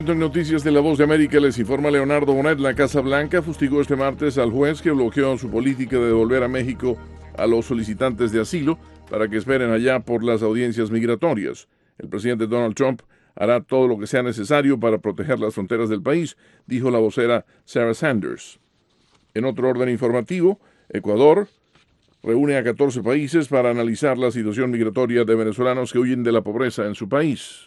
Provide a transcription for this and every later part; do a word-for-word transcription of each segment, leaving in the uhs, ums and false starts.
En noticias de La Voz de América les informa Leonardo Bonet. La Casa Blanca fustigó este martes al juez que bloqueó su política de devolver a México a los solicitantes de asilo para que esperen allá por las audiencias migratorias. El presidente Donald Trump hará todo lo que sea necesario para proteger las fronteras del país, dijo la vocera Sarah Sanders. En otro orden informativo, Ecuador reúne a catorce países para analizar la situación migratoria de venezolanos que huyen de la pobreza en su país.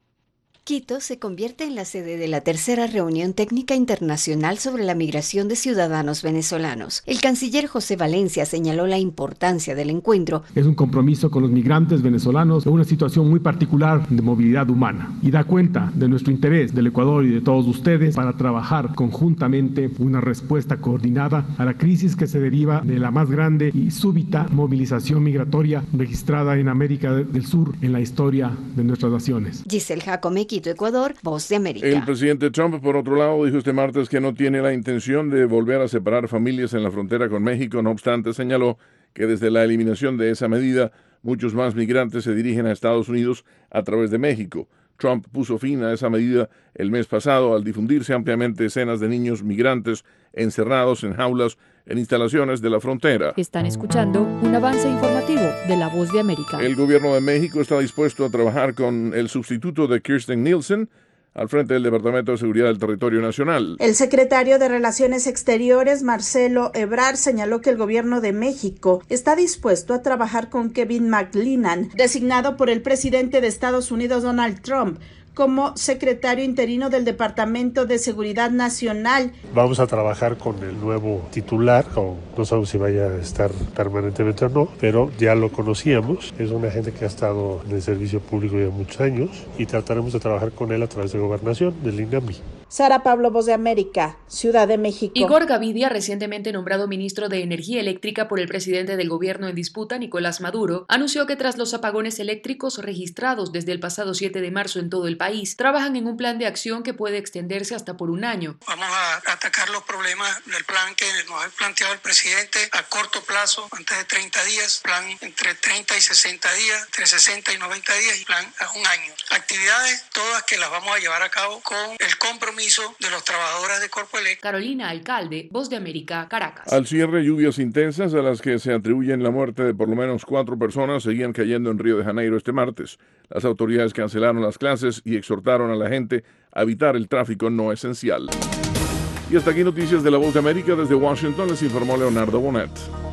Quito se convierte en la sede de la tercera reunión técnica internacional sobre la migración de ciudadanos venezolanos. El canciller José Valencia señaló la importancia del encuentro. Es un compromiso con los migrantes venezolanos en una situación muy particular de movilidad humana y da cuenta de nuestro interés del Ecuador y de todos ustedes para trabajar conjuntamente una respuesta coordinada a la crisis que se deriva de la más grande y súbita movilización migratoria registrada en América del Sur en la historia de nuestras naciones. Giselle Jacome, Ecuador, Voz de América. El presidente Trump, por otro lado, dijo este martes que no tiene la intención de volver a separar familias en la frontera con México. No obstante, señaló que desde la eliminación de esa medida, muchos más migrantes se dirigen a Estados Unidos a través de México. Trump puso fin a esa medida el mes pasado al difundirse ampliamente escenas de niños migrantes encerrados en jaulas en instalaciones de la frontera. Están escuchando un avance informativo de La Voz de América. El gobierno de México está dispuesto a trabajar con el sustituto de Kirstjen Nielsen al frente del Departamento de Seguridad del Territorio Nacional. El secretario de Relaciones Exteriores, Marcelo Ebrard, señaló que el gobierno de México está dispuesto a trabajar con Kevin McLennan, designado por el presidente de Estados Unidos, Donald Trump, como secretario interino del Departamento de Seguridad Nacional. Vamos a trabajar con el nuevo titular, o no sabemos si vaya a estar permanentemente o no, pero ya lo conocíamos. Es una gente que ha estado en el servicio público ya muchos años y trataremos de trabajar con él a través de Gobernación, del INAMI. Sara Pablo, Voz de América, Ciudad de México. Igor Gavidia, recientemente nombrado ministro de Energía Eléctrica por el presidente del gobierno en disputa, Nicolás Maduro, anunció que tras los apagones eléctricos registrados desde el pasado siete de marzo en todo el país, trabajan en un plan de acción que puede extenderse hasta por un año. Vamos a atacar los problemas del plan que nos ha planteado el presidente a corto plazo, antes de treinta días, plan entre treinta y sesenta días, entre sesenta y noventa días y plan a un año. Actividades todas que las vamos a llevar a cabo con el compromiso de los trabajadores de Corpoelec. Carolina Alcalde, Voz de América, Caracas. Al cierre, lluvias intensas a las que se atribuyen la muerte de por lo menos cuatro personas seguían cayendo en Río de Janeiro este martes. Las autoridades cancelaron las clases y exhortaron a la gente a evitar el tráfico no esencial. Y hasta aquí noticias de La Voz de América. Desde Washington les informó Leonardo Bonet.